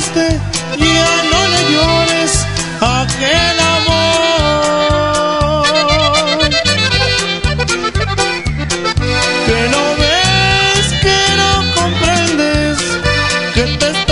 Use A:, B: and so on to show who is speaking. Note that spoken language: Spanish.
A: triste, ya no le llores aquel amor. Que no ves, que no comprendes, que te está